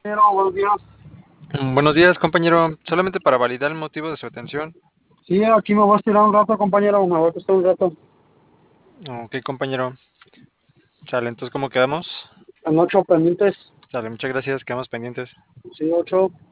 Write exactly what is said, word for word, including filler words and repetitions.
compañero, buenos días. Mm, Buenos días, compañero. Solamente para validar el motivo de su atención. Sí, aquí me voy a estirar un rato, compañero, me voy a acostar un rato. Ok, compañero. Sale, entonces, ¿cómo quedamos? En ocho pendientes, Sale, muchas gracias. Quedamos pendientes. sí, ocho.